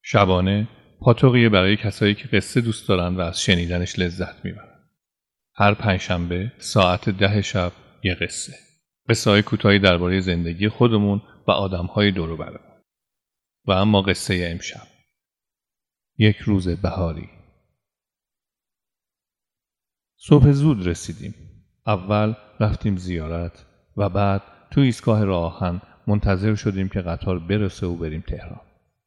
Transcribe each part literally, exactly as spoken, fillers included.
شبانه پاتوقیه برای کسایی که قصه دوست دارن و از شنیدنش لذت میبرن. هر پنجشنبه ساعت ده شب یه قصه. قصه های کوتاهی درباره زندگی خودمون و آدم های دور و برمون. و اما قصه امشب. یک روز بهاری. صبح زود رسیدیم. اول رفتیم زیارت و بعد تو ایستگاه راه آهن منتظر شدیم که قطار برسه و بریم تهران.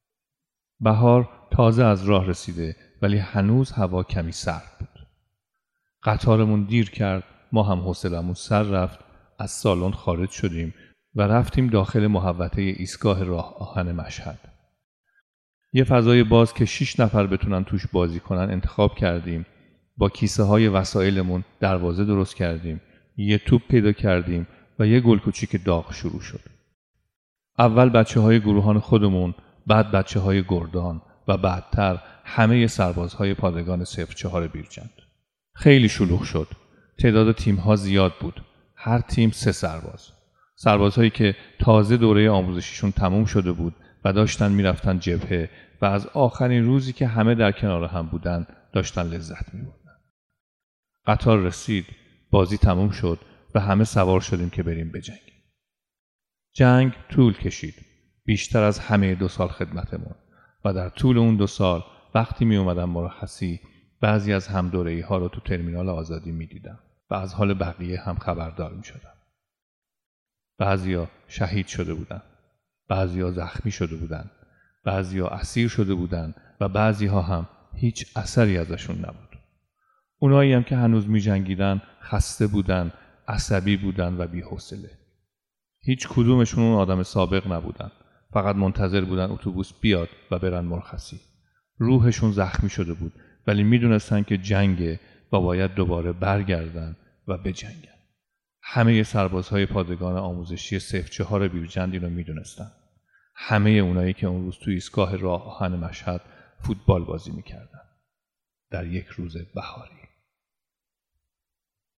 بهار تازه از راه رسیده ولی هنوز هوا کمی سرد بود. قطارمون دیر کرد، ما هم حوصلمون سر رفت، از سالن خارج شدیم و رفتیم داخل محوطه ایستگاه راه آهن مشهد. یه فضای باز که شش نفر بتونن توش بازی کنن انتخاب کردیم. با کیسه های وسایلمون دروازه درست کردیم، یه توپ پیدا کردیم و یه گل کوچیک داغ شروع شد. اول بچه های گروهان خودمون، بعد بچه های گردان و بعدتر همه سربازهای پادگان صفر چهار بیرجند. خیلی شلوغ شد. تعداد تیم ها زیاد بود. هر تیم سه سرباز. سربازهایی که تازه دوره آموزشیشون تموم شده بود و داشتن میرفتن جبهه و از آخرین روزی که همه در کنار هم بودن داشتن لذت میبردن. قطار رسید، بازی تموم شد و همه سوار شدیم که بریم بجنگیم. جنگ طول کشید، بیشتر از همه دو سال خدمتمون، و در طول اون دو سال وقتی می اومدم مرخصی بعضی از همدوره‌ای ها رو تو ترمینال آزادی می دیدم و از حال بقیه هم خبردار می شدم. بعضیا شهید شده بودن، بعضیا زخمی شده بودن، بعضیا اسیر شده بودن و بعضی ها هم هیچ اثری ازشون نبود. اونایی هم که هنوز می جنگیدن خسته بودن، عصبی بودن و بی‌حوصله. هیچ کدومشون اون آدم سابق نبودن. فقط منتظر بودن اتوبوس بیاد و برن مرخصی. روحشون زخمی شده بود ولی میدونستن که جنگه و باید دوباره برگردن و بجنگن. همه سربازهای پادگان آموزشی صفر چهار بیرجند اینو میدونستن. همه اونایی که اون روز توی ایستگاه راه آهن مشهد فوتبال بازی میکردن. در یک روز بهاری.